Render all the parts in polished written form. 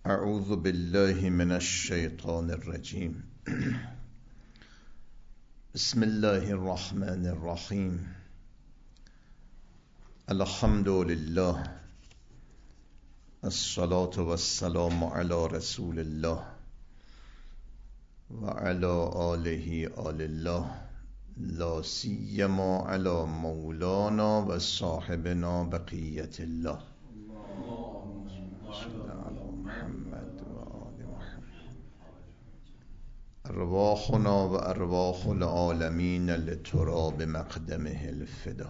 اعوذ بالله من الشیطان الرجیم. بسم الله الرحمن الرحیم. الحمد لله، الصلاة والسلام علی رسول الله و علی آله آل الله، لا سیما علی مولانا و صاحبنا بقیت الله. ارواحنا و ارواح العالمین لتراب مقدمه الفدا.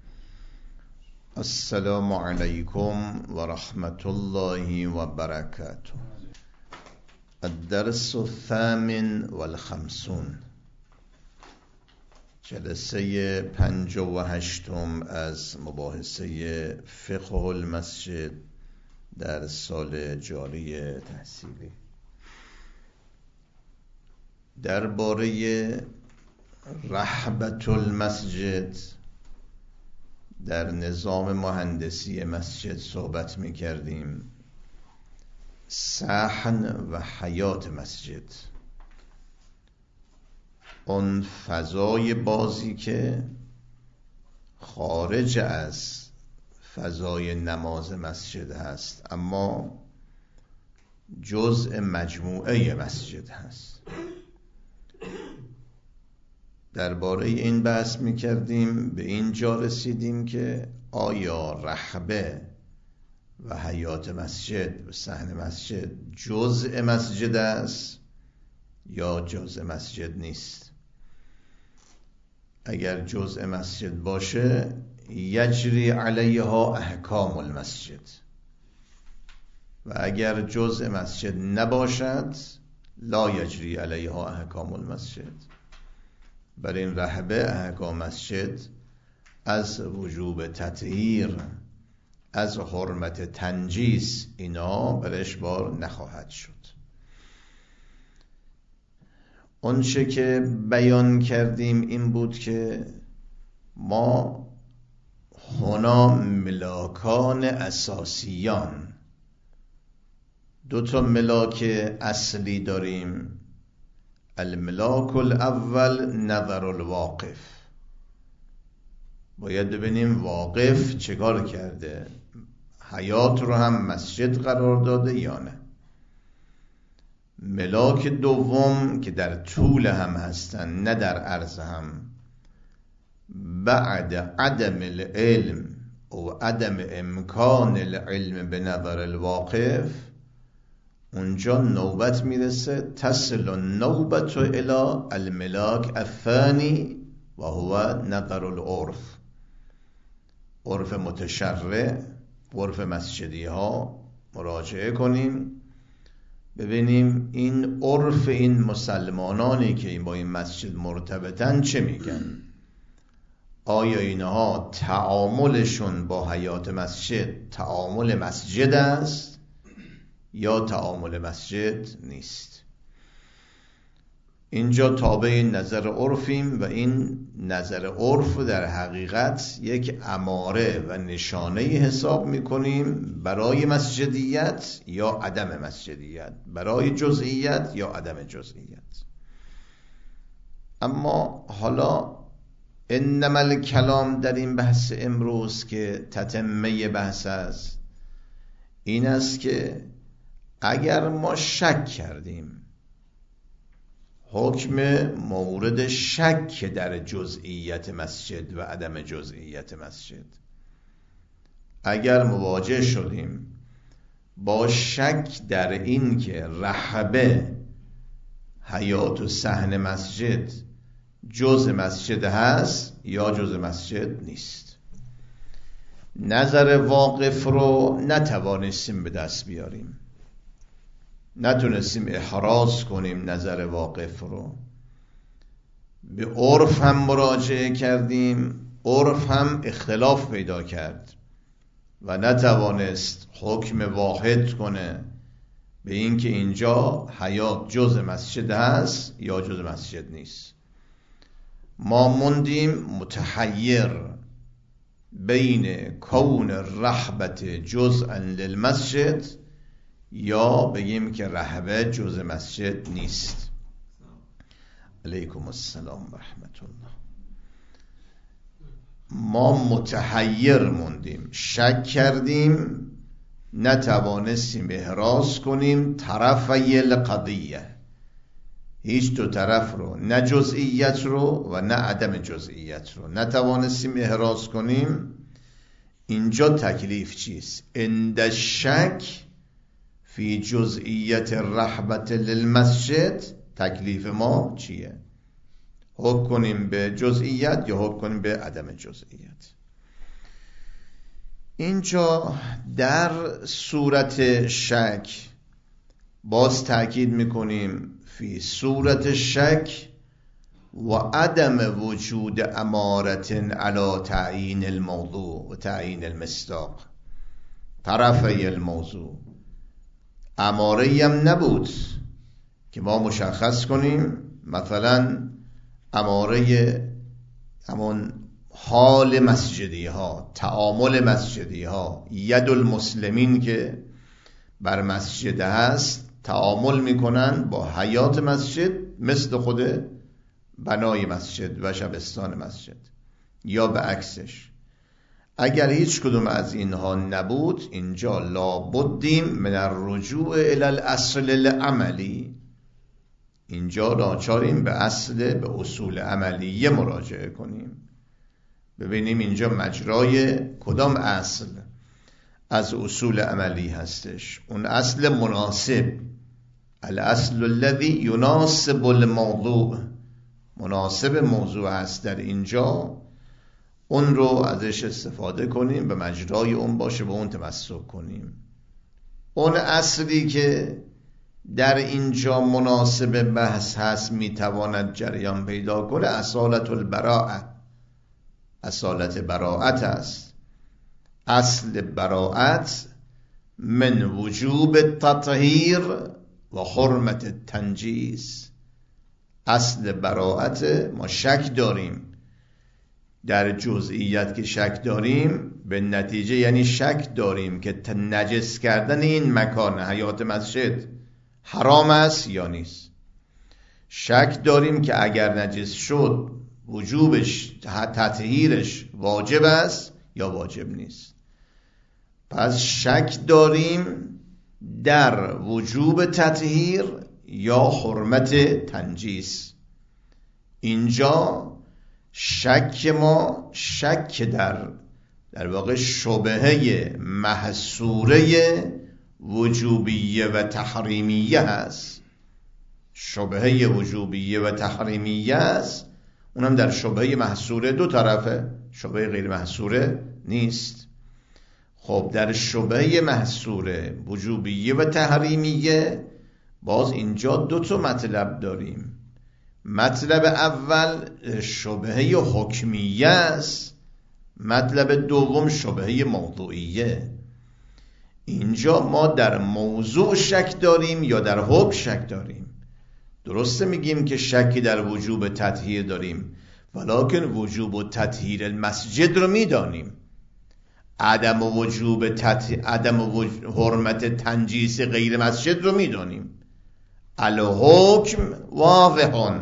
السلام علیکم و رحمت الله و برکاته. الدرس الثامن والخمسون، جلسه 58 از مباحثه فقه المسجد در سال جاری تحصیلی. درباره رحبة المسجد در نظام مهندسی مسجد صحبت می کردیم. صحن و حیات مسجد، اون فضای بازی که خارج از فضای نماز مسجد هست اما جزء مجموعه مسجد هست. درباره این بحث می‌کردیم، به اینجا رسیدیم که آیا رحبه و حیات مسجد و صحن مسجد جزء مسجد است یا جزء مسجد نیست؟ اگر جزء مسجد باشه یجری علیها احکام المسجد، و اگر جزء مسجد نباشد لا یجری علیها احکام المسجد. بر این رحبه احکام مسجد از وجوب تطهیر، از حرمت تنجیس، اینا برش بار نخواهد شد. اونچه که بیان کردیم این بود که ما هنا ملاکان اساسیان، دو تا ملاک اصلی داریم. الملاک الاول نظر الواقف، باید ببینیم واقف چیکار کرده، حیات رو هم مسجد قرار داده یا نه. ملاک دوم که در طول هم هستن نه در عرض هم، بعد عدم العلم و عدم امکان العلم به نظر الواقف، اونجا نوبت میرسه تصل النوبت الى الملاک الثانی و هو نظر العرف. عرف متشرع، عرف مسجدی ها مراجعه کنیم، ببینیم این عرف این مسلمانانی که با این مسجد مرتبطن چه میگن. آیا اینها تعاملشون با حیات مسجد تعامل مسجد است یا تعامل مسجد نیست؟ اینجا تابع نظر عرفیم و این نظر عرف در حقیقت یک اماره و نشانه حساب میکنیم برای مسجدیت یا عدم مسجدیت، برای جزئیت یا عدم جزئیت. اما حالا انما الکلام در این بحث امروز که تتمه بحث است، این است که اگر ما شک کردیم، حکم مورد شک در جزئیت مسجد و عدم جزئیت مسجد، اگر مواجه شدیم با شک در این که رحبه حیات و صحن مسجد جزء مسجد هست یا جزء مسجد نیست، نظر واقف رو نتوانستیم به دست بیاریم، نتونستیم احراز کنیم نظر واقف رو، به عرف هم مراجعه کردیم، عرف هم اختلاف پیدا کرد و نتوانست حکم واحد کنه به این که اینجا حیات جزء مسجد هست یا جزء مسجد نیست. ما موندیم متحیر بین کون رحبت جزءا للمسجد یا بگیم که رحبه جزء مسجد نیست. علیکم السلام و رحمت الله. ما متحیر موندیم، شک کردیم، نتوانستیم احراز کنیم طرفی القضیه، هیچ دو طرف رو، نه جزئیت رو و نه عدم جزئیت رو نتوانستیم احراز کنیم. اینجا تکلیف چیست؟ عند الشک فی جزئیت الرحبة للمسجد تکلیف ما چیه؟ حکم کنیم به جزئیت یا حکم کنیم به عدم جزئیت؟ اینجا در صورت شک باز تأکید میکنیم فی صورت شک و عدم وجود امارت علی تعیین الموضوع و تعیین المصداق. طرفی الموضوع اماره‌ای هم نبود که ما مشخص کنیم، مثلا اماره همون حال مسجدی ها، تعامل مسجدی ها، ید المسلمین که بر مسجد هست تعامل میکنن با حیات مسجد مثل خود بنای مسجد و شبستان مسجد یا به عکسش. اگر هیچ کدوم از اینها نبود، اینجا لابدیم من الرجوع الی الاصل العملی، اینجا ناچاریم به اصول عملیه مراجعه کنیم، ببینیم اینجا مجرای کدام اصل از اصول عملی هستش. اون اصل مناسب، الاصل الذی یناسب الموضوع، مناسب موضوع هست در اینجا، اون رو ازش استفاده کنیم، به مجرای اون باشه، به اون تمسک کنیم. اون اصلی که در اینجا مناسب بحث هست میتواند جریان پیدا کنه اصالت البراءه، اصالت براءت است. اصل براءت من وجوب تطهیر و حرمت تنجیس. اصل براءت ما شک داریم در جزئیت، که شک داریم به نتیجه یعنی شک داریم که نجس کردن این مکان حیات مسجد حرام است یا نیست. شک داریم که اگر نجس شد وجوبش تطهیرش واجب است یا واجب نیست. پس شک داریم در وجوب تطهیر یا حرمت تنجیس. اینجا شک ما شک در واقع شبهه محصوره وجوبیه و تحریمیه هست. شبهه وجوبیه و تحریمیه است، اونم در شبهه محصوره دو طرفه، شبهه غیر محصوره نیست. خب در شبهه محصوره وجوبیه و تحریمیه باز اینجا دو تا مطلب داریم. مطلب اول شبهه حکمیه است، مطلب دوم شبهه موضوعیه. اینجا ما در موضوع شک داریم یا در حکم شک داریم؟ درسته میگیم که شکی در وجوب تطهیر داریم، ولکن وجوب تطهیر المسجد رو میدانیم، عدم حرمت تنجیس غیر مسجد رو میدانیم. الحکم واضح،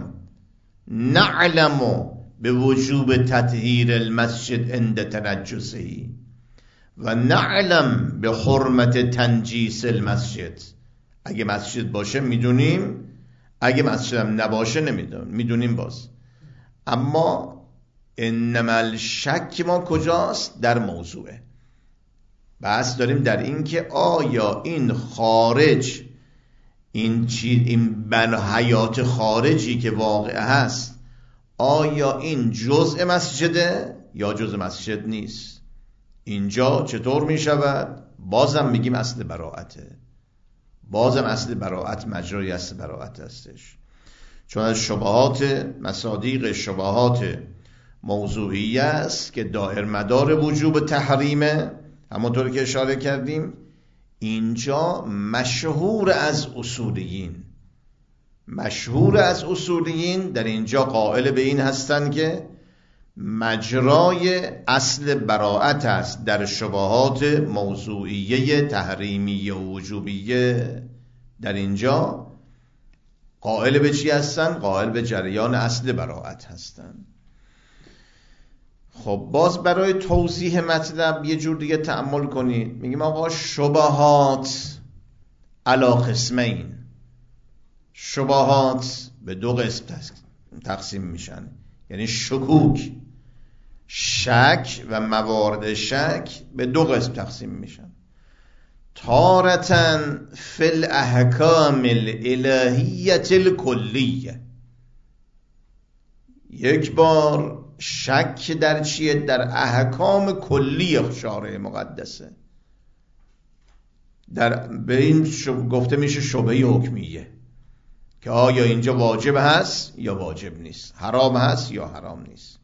نعلم به وجوب تطهیر المسجد عند تنجسه و نعلم به حرمت تنجیس المسجد. اگه مسجد باشه میدونیم، اگه مسجد هم نباشه نمیدونیم، میدونیم باز. اما انما الشک ما کجاست؟ در موضوعه. بحث داریم در این که آیا این خارج، این حیات خارجی که واقع هست، آیا این جزء مسجده یا جزء مسجد نیست؟ اینجا چطور می شود؟ بازم میگیم اصل براءته، بازم اصل براءت مجرای اصل براءت هستش. چون از شبهات مصادیق شبهات موضوعی است که دائر مدار وجوب تحریمه، همونطور که اشاره کردیم. اینجا مشهور از اصولیین در اینجا قائل به این هستن که مجرای اصل براءت است در شبهات موضوعیه تحریمیه و وجوبیه. در اینجا قائل به چی هستن؟ قائل به جریان اصل براءت هستن. خب باز برای توضیح مطلب یه جور دیگه تأمل کنید. میگیم آقا شبهات علی قسمین، شبهات به دو قسم تقسیم میشن، یعنی شکوک، شک و موارد شک به دو قسم تقسیم میشن. تارتن فی الاحکام الالهیة الکلیه، یک بار شک در چیه؟ در احکام کلی شارع مقدسه. به این گفته میشه شبهه حکمیه که آیا اینجا واجب هست یا واجب نیست، حرام هست یا حرام نیست.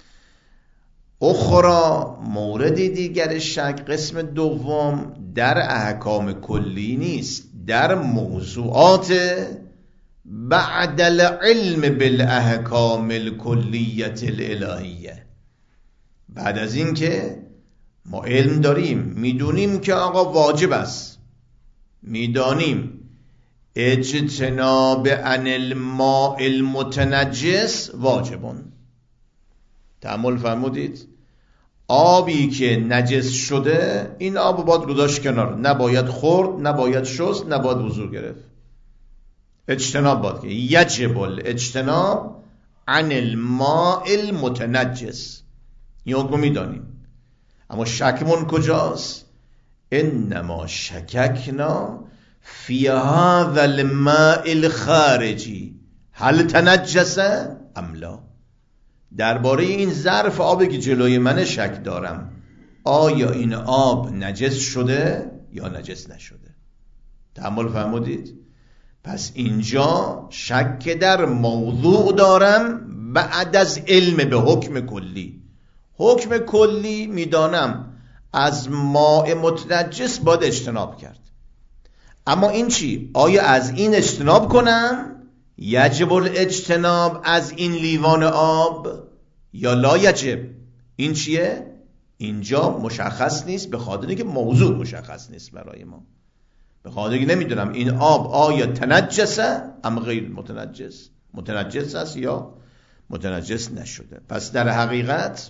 اخرى مورد دیگر شک، قسم دوم، در احکام کلی نیست، در موضوعات بعد العلم بالاحکام الکلیة الالهیه. بعد از این که ما علم داریم، میدونیم که آقا واجب است، میدانیم اجتناب عن الماء المتنجس واجبون. تأمل فرمودید؟ آبی که نجس شده این آب باید گذاشت کنار، نباید خورد، نباید شست، نباید وضو گرفت. اجتناب باید که یجب الاجتناب عن الماء المتنجس، این حکم میدانیم. اما شکمون کجاست؟ انما شککنا فی هذا الماء الخارجی هل تنجس ام لا. درباره این ظرف آبی که جلوی من شک دارم، آیا این آب نجس شده یا نجس نشده. تأمل فرمودید؟ پس اینجا شک در موضوع دارم بعد از علم به حکم کلی. حکم کلی میدانم از ماء متنجس باید اجتناب کرد، اما این چی؟ آیا از این اجتناب کنم؟ یجب الاجتناب از این لیوان آب یا لا یجب؟ این چیه؟ اینجا مشخص نیست، به خاطر اینکه موضوع مشخص نیست برای ما، به خاطر اینکه نمیدونم این آب آیا تنجسه ام غیر متنجس، متنجس است یا متنجس نشده. پس در حقیقت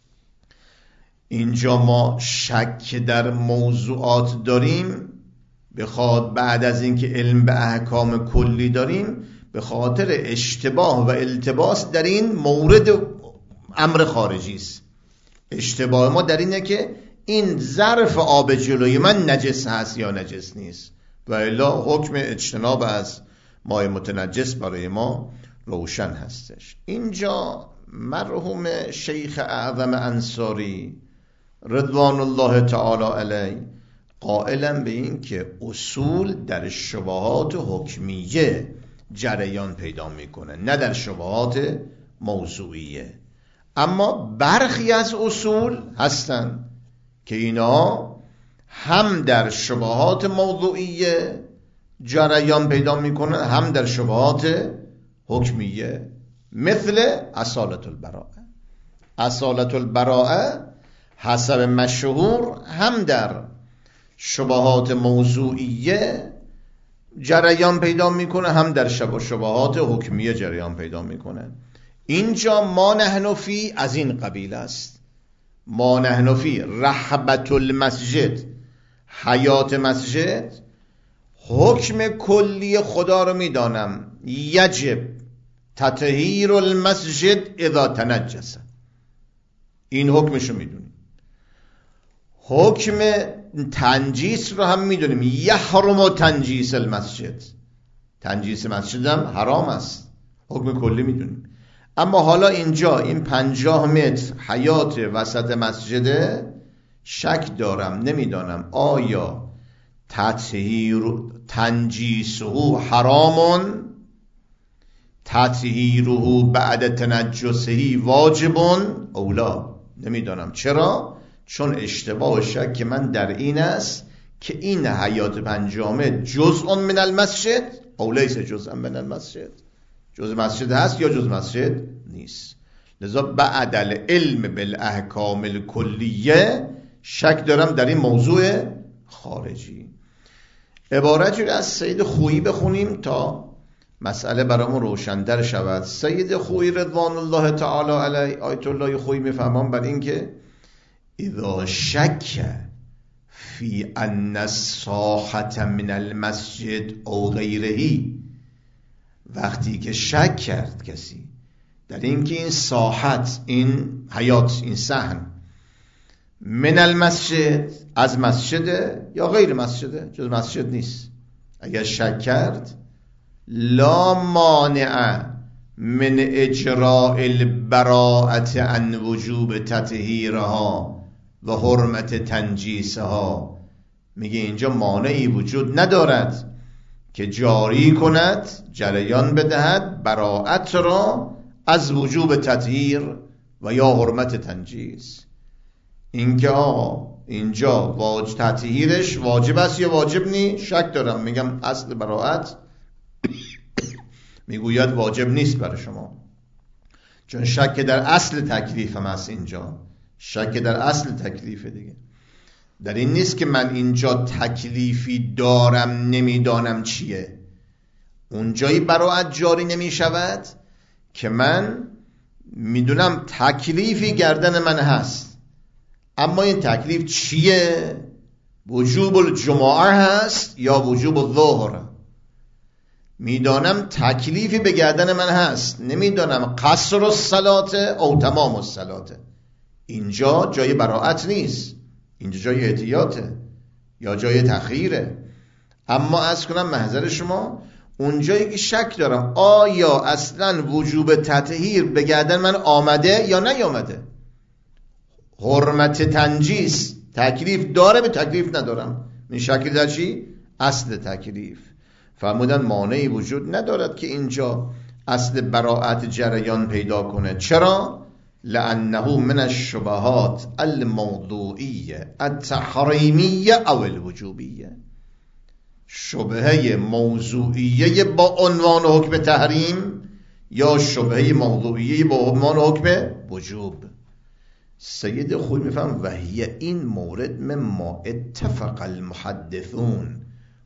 اینجا ما شک در موضوعات داریم، بخاطر بعد از اینکه علم به احکام کلی داریم، به خاطر اشتباه و التباس در این مورد امر خارجی است. اشتباه ما در اینه که این ظرف آب جلوی من نجس هست یا نجس نیست، و الا حکم اجتناب از ماء متنجس برای ما روشن هستش. اینجا مرحوم شیخ اعظم انصاری رضوان الله تعالی علیه قائلن به این که اصول در شبهات حکمیه جریان پیدا میکنه، نه در شبهات موضوعیه. اما برخی از اصول هستن که اینا هم در شبهات موضوعیه جریان پیدا میکنه، هم در شبهات حکمیه، مثل اصالت البراءه. اصالت البراءه حسب مشهور هم در شبهات موضوعیه جریان پیدا میکنه، هم در شبهات حکمیه جریان پیدا میکنه. اینجا ما نحن فی از این قبیل است. ما نحن فی رحبت المسجد، حیات مسجد، حکم کلی خدا رو میدانم، یجب تطهیر المسجد اذا تنجس، این حکمش رو میدونیم. حکم تنجیس رو هم میدونیم، یحرم تنجیس المسجد، تنجیس مسجد هم حرام است، حکم کلی میدونیم. اما حالا اینجا این 50 متر حیات وسط مسجده، شک دارم، نمیدانم آیا تنجیسه حرامون، تطهیره بعد تنجسه واجبون اولا، نمیدانم. چرا؟ چون اشتباه شک من در این است که این حیات 50 متر جزء من المسجد او لیس جزء من المسجد، جزء مسجد هست یا جزء مسجد نیست. لذا بعد العلم بالاحکام الکلیه شک دارم در این موضوع خارجی. عبارتی رو از سید خویی بخونیم تا مسئله برامون روشن‌تر شود. سید خویی رضوان الله تعالی علیه، آیت الله خویی میفهمان بر این که اذا شک فی ان الساحة من المسجد او غیره، وقتی که شک کرد کسی در این که این ساحت، این حیات، این صحن من المسجد از مسجده یا غیر مسجده، جز مسجد نیست، اگر شک کرد لا مانع من اجراء البراءة عن وجوب تطهیرها و حرمت تنجیسها، میگه اینجا مانعی وجود ندارد که جاری کند، جریان بدهد براءت را از وجوب تطهیر و یا حرمت تنجیس. اینکه اینجا تطهیرش واجب است یا واجب نی، شک دارم. میگم اصل براءت میگوید واجب نیست برای شما، چون شک در اصل تکلیف هم هست. اینجا شک در اصل تکلیف دیگه، در این نیست که من اینجا تکلیفی دارم نمیدانم چیه. اونجایی براءت جاری نمی شود که من میدونم تکلیفی گردن من هست، اما این تکلیف چیه؟ وجوب الجمعه هست یا وجوب الظهر؟ میدانم تکلیفی به گردن من هست، نمیدانم قصر الصلاه او تمام الصلاه. اینجا جای براءت نیست، اینجا جای احتیاطه یا جای تخییره. اما از کنم محضر شما اونجایی که شک دارم آیا اصلا وجوب تطهیر به گردن من آمده یا نیامده، حرمت تنجیس تکلیف داره به تکلیف ندارم، این شکل در چی؟ اصل تکلیف. فرمودن مانعی وجود ندارد که اینجا اصل براءت جریان پیدا کنه. چرا؟ لأنه من الشبهات الموضوعیه التحریمیه او الوجوبیه، شبهه موضوعیه با عنوان حکم تحریم یا شبهه موضوعیه با عنوان حکم وجوب. سید خویی میفهم وهی این مورد مما اتفق المحدثون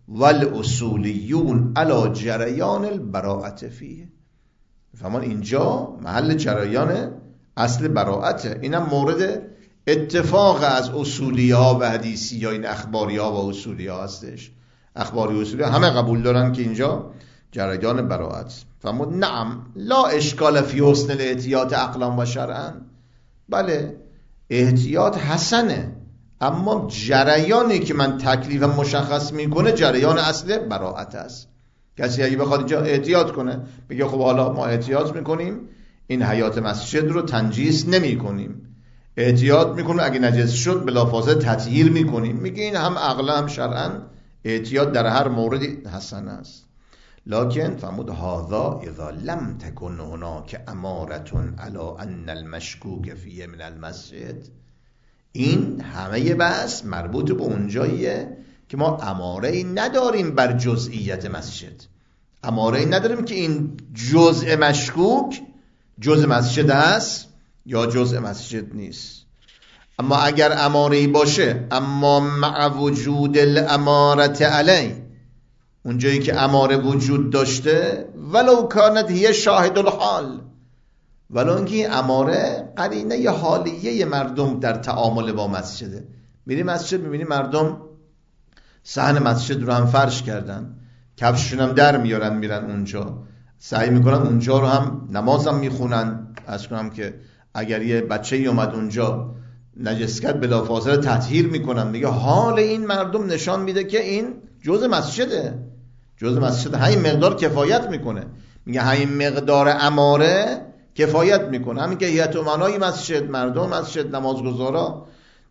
والاصولیون علی جریان البراءت فیه. فهمان اینجا محل جریان اصل براءته، اینم مورد اتفاق از اصولی ها و حدیثی ها، این اخباری ها و اصولی ها هستش. اخباری و اصولی ها همه قبول دارن که اینجا جریان براءت. فرمود نعم لا اشکال فی حسن الاحتیاط عقلا و شرعا، بله احتیاط حسنه، اما جریانی که من تکلیفم مشخص میکنه جریان اصل براءت است. کسی اگه بخواد اینجا احتیاط کنه بگه خب حالا ما احتیاط میکنیم این حیات مسجد رو تنجیس نمی کنیم، احتیاط میکنیم اگه نجس شد بلافاصله تطهیر میکنیم، میگه این هم عقلا هم شرعا احتیاط در هر موردی حسن است. لکن فرمود هذا اذا لم تكن هناك امارة على ان المشکوک فیه من المسجد، این همه بحث مربوط به اونجاییه که ما اماره‌ای نداریم بر جزئیت مسجد، اماره‌ای نداریم که این جزء مشکوک جزء مسجد است یا جزء مسجد نیست. اما اگر اماره‌ای باشه، اما مع وجود الامارة علی، اونجایی که اماره وجود داشته ولو کانت هی شاهد الحال، ولو اینکه اماره قرینه ی حالیه مردم در تعامل با مسجده. میری مسجد میبینی مردم صحن مسجد رو هم فرش کردن، کفششون هم در میارن میرن اونجا، سعی میکنن اونجا رو هم نماز هم میخونن. از کنم که اگر یه بچه‌ای اومد اونجا نجس کرد بلافاصله تطهیر میکنن. میگه حال این مردم نشان میده که این جزء مسجده، جزء مسجد همین مقدار کفایت میکنه. میگه همین مقدار اماره کفایت میکنه. همین که هیئت امنای مسجد، مردم مسجد، نمازگزارا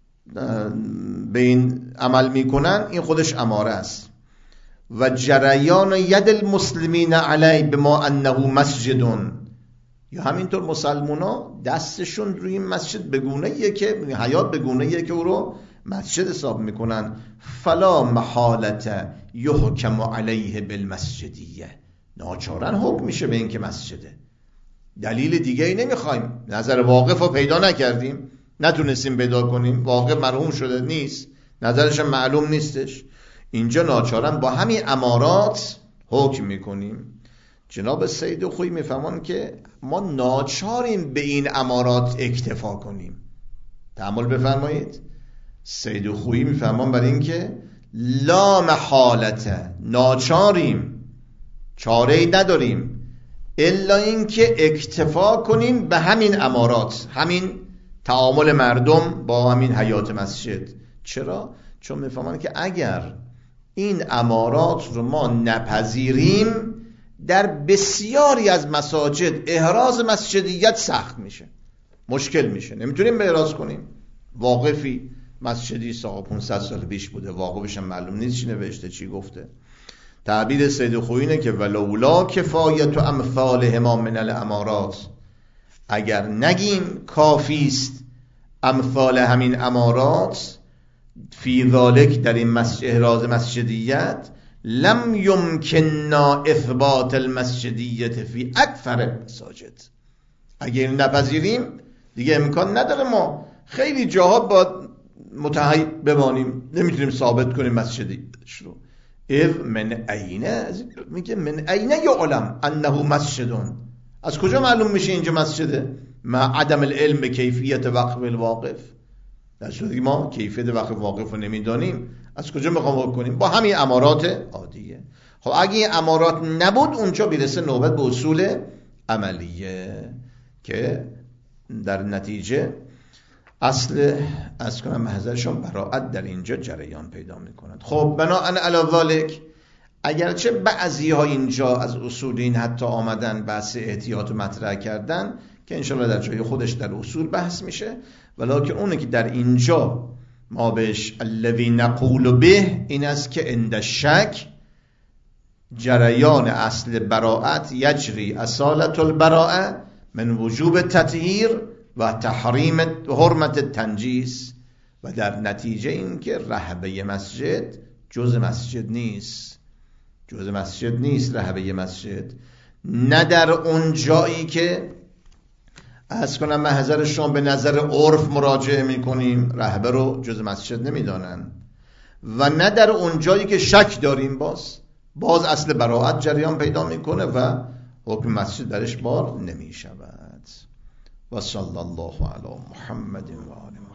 به این عمل میکنن، این خودش اماره است. و جریان ید المسلمین علی بما انه مسجدون، یا همینطور مسلمونا دستشون روی این مسجد بگونه‌ایه که حیات بگونه‌ایه که او رو مسجد حساب میکنن. فلا محالت یحکم علیه بالمسجدیه، ناچارن حکم میشه به این که مسجده. دلیل دیگه ای نمیخوایم. نظر واقف رو پیدا نکردیم، نتونستیم پیدا کنیم، واقف مرحوم شده نیست، نظرش معلوم نیستش، اینجا ناچارن با همین امارات حکم میکنیم. جناب سید خویی میفهمن که ما ناچاریم به این امارات اکتفا کنیم. تأمل بفرمایید، سید خویی میفهمن برای این که لا محالته، ناچاریم، چاره‌ای نداریم الا این که اکتفا کنیم به همین امارات، همین تعامل مردم با همین حیات مسجد. چرا؟ چون میفهمن که اگر این امارات رو ما نپذیریم در بسیاری از مساجد احراز مسجدیت سخت میشه، مشکل میشه، نمیتونیم به احراز کنیم. واقفی مسجدی ساقا 500 سال پیش بوده، واقفش هم معلوم نیست چی نوشته چی گفته. تعبیر سید خویی اینه که ولولا کفایت و امثالهما من الامارات، اگر نگیم کافیست امثال همین امارات فی ذالک در این احراز مسجدیت، لم یمکننا اثبات المسجدیت فی اکثر مساجد. اگر نپذیریم دیگه امکان نداره ما خیلی جاها با متحید بمانیم، نمیتونیم ثابت کنیم مسجدیتش رو. اذ من اینه، میگه من اینه یعلم انه مسجدون، از کجا معلوم میشه اینجا مسجده؟ مع عدم العلم به کیفیت وقف الواقف، در صورتی که ما کیفیت وقف واقف رو نمیدانیم از کجا میخوام کنیم؟ با همین امارات عادیه. خب اگه این امارات نبود اونجا بیرسه نوبت به اصول عملیه که در نتیجه اصل از کنم محضرشون براعت در اینجا جریان پیدا میکند. خب بناء علی ذالک، اگرچه بعضی ها اینجا از اصول این حتی آمدن بحث احتیاط مطرح کردن که انشاءالله در جای خودش در اصول بحث میشه، ولکن اونه که در اینجا ما بهش الذی نقول به این است که عند شک جریان اصل براعت یجری اصالت البراءه من وجوب تطهیر و تحریم حرمت تنجیس، و در نتیجه این که رهبه مسجد جز مسجد نیست، جز مسجد نیست رهبه مسجد. نه در اون جایی که از کنم محضر شما به نظر عرف مراجعه میکنیم رهبه رو جز مسجد نمیدانن، و نه در اون جایی که شک داریم باز اصل براعت جریان پیدا میکنه و حکم مسجد درش بار نمیشود. و صلی الله علی محمد و آله